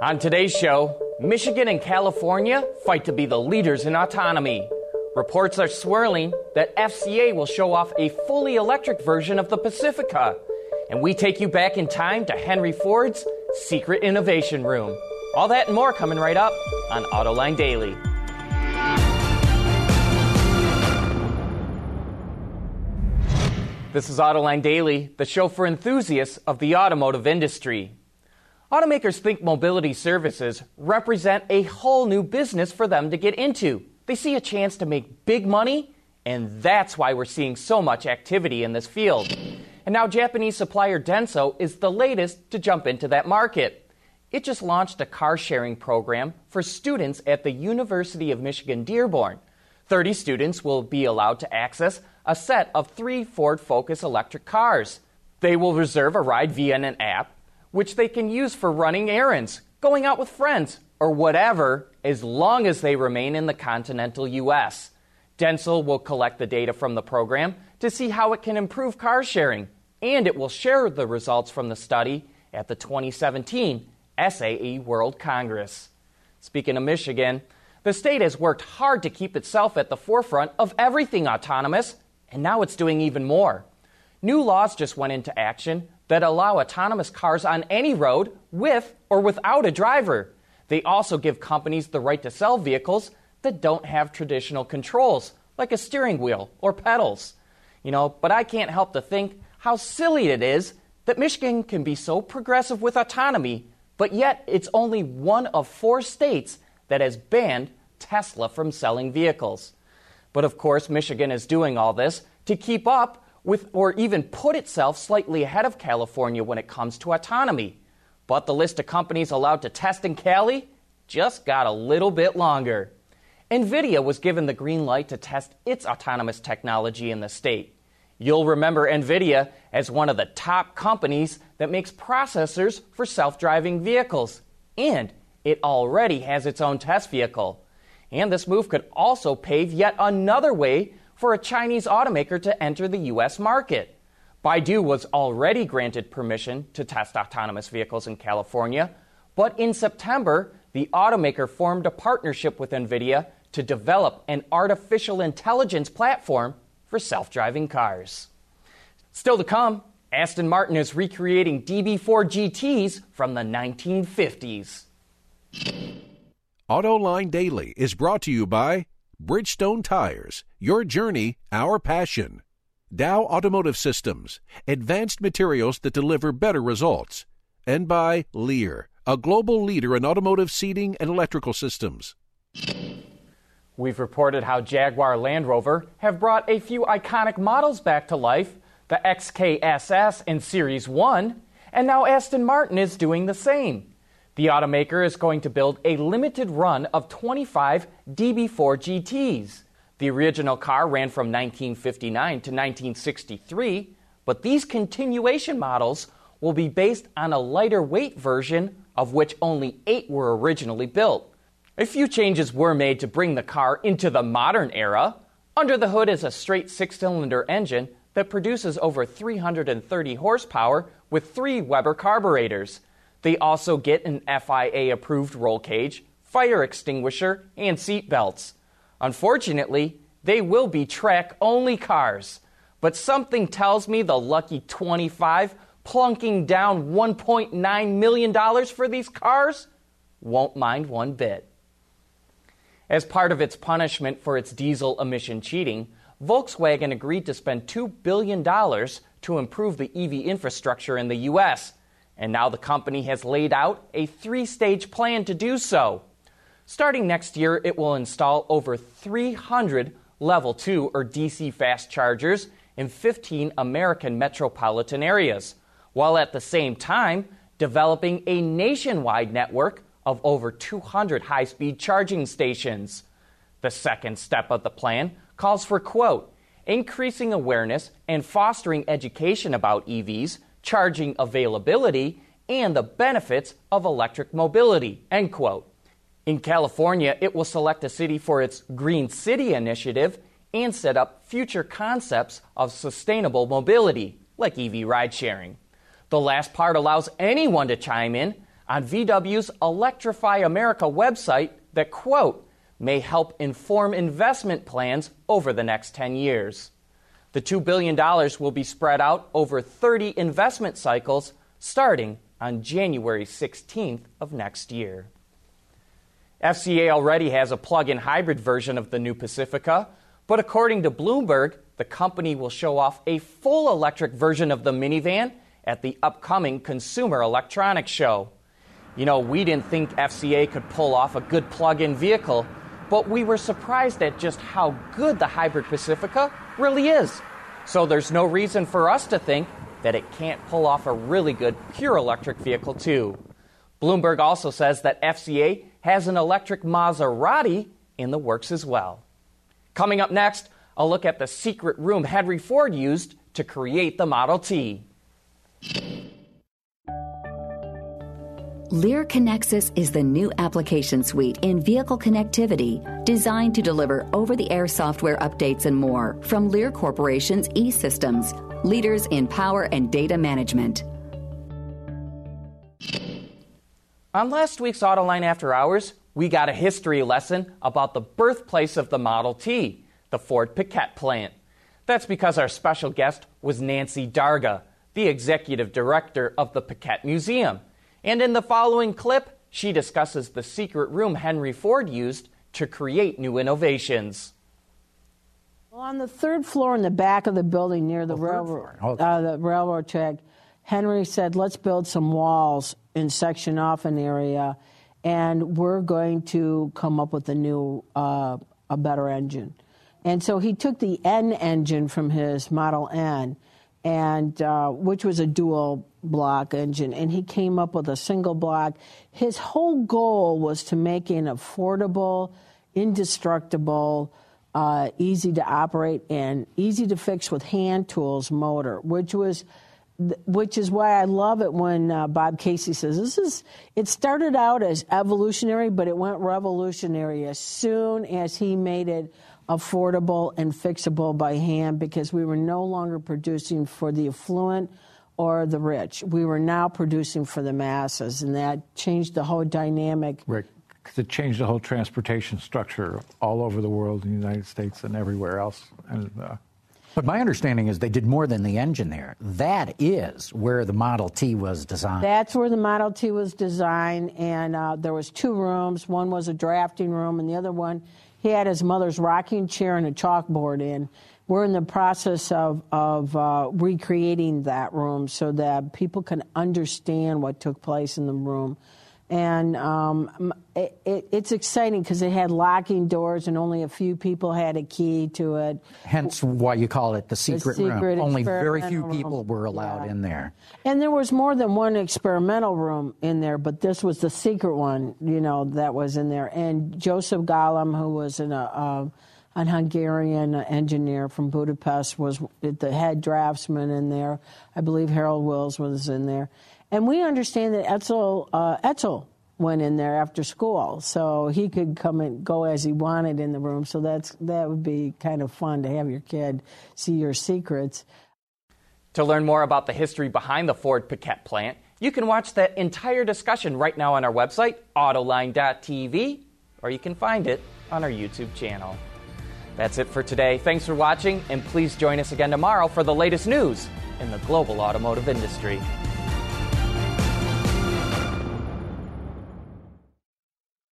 On today's show, Michigan and California fight to be the leaders in autonomy. Reports are swirling that FCA will show off a fully electric version of the Pacifica. And we take you back in time to Henry Ford's secret innovation room. All that and more coming right up on Autoline Daily. This is Autoline Daily, the show for enthusiasts of the automotive industry. Automakers think mobility services represent a whole new business for them to get into. They see a chance to make big money, and that's why we're seeing so much activity in this field. And now Japanese supplier Denso is the latest to jump into that market. It just launched a car-sharing program for students at the University of Michigan Dearborn. 30 students will be allowed to access a set of 3 Ford Focus electric cars. They will reserve a ride via an app, which they can use for running errands, going out with friends, or whatever, as long as they remain in the continental U.S. Denso will collect the data from the program to see how it can improve car sharing, and it will share the results from the study at the 2017 SAE World Congress. Speaking of Michigan, the state has worked hard to keep itself at the forefront of everything autonomous, and now it's doing even more. New laws just went into action that allow autonomous cars on any road with or without a driver. They also give companies the right to sell vehicles that don't have traditional controls, like a steering wheel or pedals. But I can't help to think how silly it is that Michigan can be so progressive with autonomy, but yet it's only one of 4 states that has banned Tesla from selling vehicles. But of course, Michigan is doing all this to keep up with or even put itself slightly ahead of California when it comes to autonomy. But the list of companies allowed to test in Cali just got a little bit longer. NVIDIA was given the green light to test its autonomous technology in the state. You'll remember NVIDIA as one of the top companies that makes processors for self-driving vehicles. And it already has its own test vehicle. And this move could also pave yet another way for a Chinese automaker to enter the U.S. market. Baidu was already granted permission to test autonomous vehicles in California, but in September, the automaker formed a partnership with NVIDIA to develop an artificial intelligence platform for self-driving cars. Still to come, Aston Martin is recreating DB4 GTs from the 1950s. Autoline Daily is brought to you by Bridgestone Tires, your journey, our passion. Dow Automotive Systems, advanced materials that deliver better results. And by Lear, a global leader in automotive seating and electrical systems. We've reported how Jaguar Land Rover have brought a few iconic models back to life, the XKSS and Series 1, and now Aston Martin is doing the same. The automaker is going to build a limited run of 25 DB4 GTs. The original car ran from 1959 to 1963, but these continuation models will be based on a lighter weight version, of which only 8 were originally built. A few changes were made to bring the car into the modern era. Under the hood is a straight 6-cylinder engine that produces over 330 horsepower with 3 Weber carburetors. They also get an FIA-approved roll cage, fire extinguisher, and seat belts. Unfortunately, they will be track-only cars. But something tells me the lucky 25 plunking down $1.9 million for these cars won't mind one bit. As part of its punishment for its diesel emission cheating, Volkswagen agreed to spend $2 billion to improve the EV infrastructure in the U.S., and now the company has laid out a 3-stage plan to do so. Starting next year, it will install over 300 Level 2 or DC fast chargers in 15 American metropolitan areas, while at the same time developing a nationwide network of over 200 high-speed charging stations. The second step of the plan calls for, quote, increasing awareness and fostering education about EVs, charging availability, and the benefits of electric mobility, end quote. In California, it will select a city for its Green City initiative and set up future concepts of sustainable mobility, like EV ride-sharing. The last part allows anyone to chime in on VW's Electrify America website that, quote, may help inform investment plans over the next 10 years. The $2 billion will be spread out over 30 investment cycles starting on January 16th of next year. FCA already has a plug-in hybrid version of the new Pacifica, but according to Bloomberg, the company will show off a full electric version of the minivan at the upcoming Consumer Electronics Show. You know, we didn't think FCA could pull off a good plug-in vehicle, but we were surprised at just how good the hybrid Pacifica really is. So there's no reason for us to think that it can't pull off a really good pure electric vehicle too. Bloomberg also says that FCA has an electric Maserati in the works as well. Coming up next, a look at the secret room Henry Ford used to create the Model T. Lear Connexus is the new application suite in vehicle connectivity designed to deliver over-the-air software updates and more from Lear Corporation's E-Systems, leaders in power and data management. On last week's Autoline After Hours, we got a history lesson about the birthplace of the Model T, the Ford Piquette plant. That's because our special guest was Nancy Darga, the executive director of the Piquette Museum. And in the following clip, she discusses the secret room Henry Ford used to create new innovations. Well, on the third floor in the back of the building near the railroad track, Henry said, let's build some walls and section off an area, and we're going to come up with a better engine. And so he took the N engine from his Model N, and which was a dual block engine, and he came up with a single block. His whole goal was to make an affordable, indestructible, easy to operate and easy to fix with hand tools motor, which is why I love it when Bob Casey says it started out as evolutionary, but it went revolutionary as soon as he made it affordable and fixable by hand, because we were no longer producing for the affluent or the rich. We were now producing for the masses, and that changed the whole dynamic. Right, because it changed the whole transportation structure all over the world, in the United States and everywhere else. And, but my understanding is they did more than the engine there. That is where the Model T was designed. That's where the Model T was designed, and there was two rooms. One was a drafting room, and the other one, he had his mother's rocking chair and a chalkboard in. We're in the process of recreating that room so that people can understand what took place in the room. And it's exciting because it had locking doors and only a few people had a key to it. Hence why you call it the secret room. Only very few people were allowed in there. And there was more than one experimental room in there, but this was the secret one, that was in there. And Joseph Gollum, who was an Hungarian engineer from Budapest, was the head draftsman in there. I believe Harold Wills was in there. And we understand that Etzel went in there after school, so he could come and go as he wanted in the room. So that would be kind of fun to have your kid see your secrets. To learn more about the history behind the Ford Piquette plant, you can watch that entire discussion right now on our website, Autoline.tv, or you can find it on our YouTube channel. That's it for today. Thanks for watching, and please join us again tomorrow for the latest news in the global automotive industry.